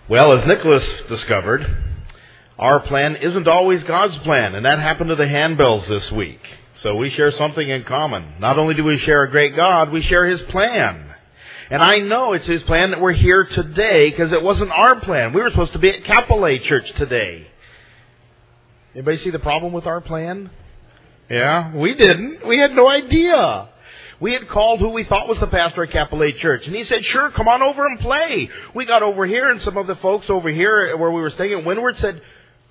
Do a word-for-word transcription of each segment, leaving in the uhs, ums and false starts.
Well, as Nicholas discovered, our plan isn't always God's plan, and that happened to the handbells this week. So we share something in common. Not only do we share a great God, we share His plan. And I know it's His plan that we're here today because it wasn't our plan. We were supposed to be at Capillay Church today. Anybody see the problem with our plan? Yeah, we didn't. We had no idea. We had called who we thought was the pastor at Capillay Church, and he said, sure, come on over and play. We got over here, and some of the folks over here where we were staying at Windward said,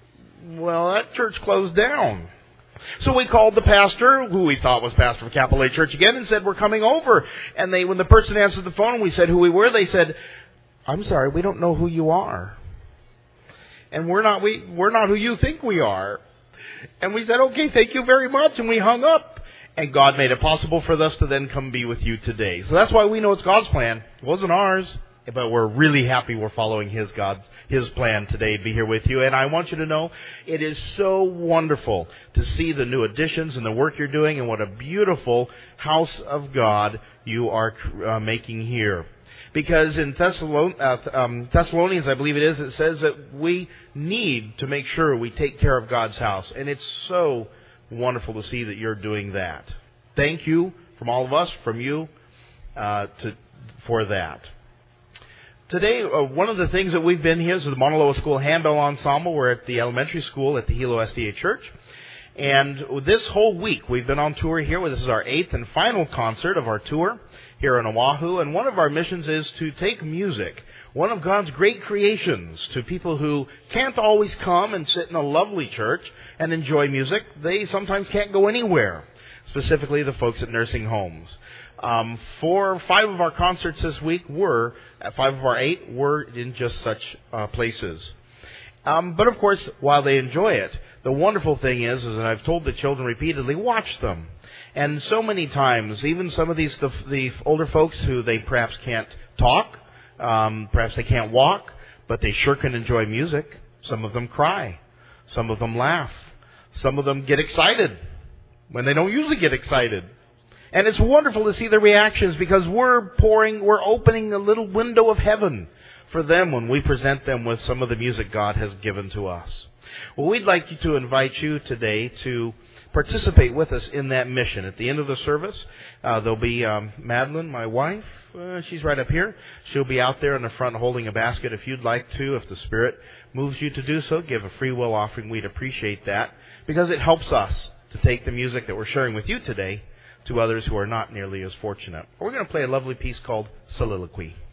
well, that church closed down. So we called the pastor, who we thought was pastor of Capillay Church again, and said, we're coming over. And they, when the person answered the phone, we said who we were, they said, I'm sorry, we don't know who you are. And we're not, we, we're not who you think we are. And we said, okay, thank you very much, and we hung up. And God made it possible for us to then come be with you today. So that's why we know it's God's plan. It wasn't ours. But we're really happy we're following His God's, His plan today to be here with you. And I want you to know it is so wonderful to see the new additions and the work you're doing and what a beautiful house of God you are uh, making here. Because in Thessalon- uh, um, Thessalonians, I believe it is, it says that we need to make sure we take care of God's house. And it's so wonderful to see that you're doing that. Thank you from all of us, from you, uh, to for that. Today, uh, one of the things that we've been here is the Mauna Loa School Handbell Ensemble. We're at the elementary school at the Hilo S D A Church. And this whole week, we've been on tour here. This is our eighth and final concert of our tour here in Oahu. And one of our missions is to take music, one of God's great creations, to people who can't always come and sit in a lovely church and enjoy music. They sometimes can't go anywhere, specifically the folks at nursing homes. Um, four, five of our concerts this week were, five of our eight were in just such uh, places. Um, but of course, while they enjoy it, the wonderful thing is, is that I've told the children repeatedly, watch them. And so many times, even some of these, the, the older folks who they perhaps can't talk, um, perhaps they can't walk, but they sure can enjoy music. Some of them cry. Some of them laugh. Some of them get excited when they don't usually get excited. And it's wonderful to see the reactions because we're pouring, we're opening a little window of heaven for them when we present them with some of the music God has given to us. Well, we'd like you to invite you today to participate with us in that mission. At the end of the service, uh, there'll be um, Madeline, my wife. Uh, she's right up here. She'll be out there in the front holding a basket if you'd like to. If the Spirit moves you to do so, give a free will offering. We'd appreciate that because it helps us to take the music that we're sharing with you today to others who are not nearly as fortunate. We're going to play a lovely piece called Soliloquy.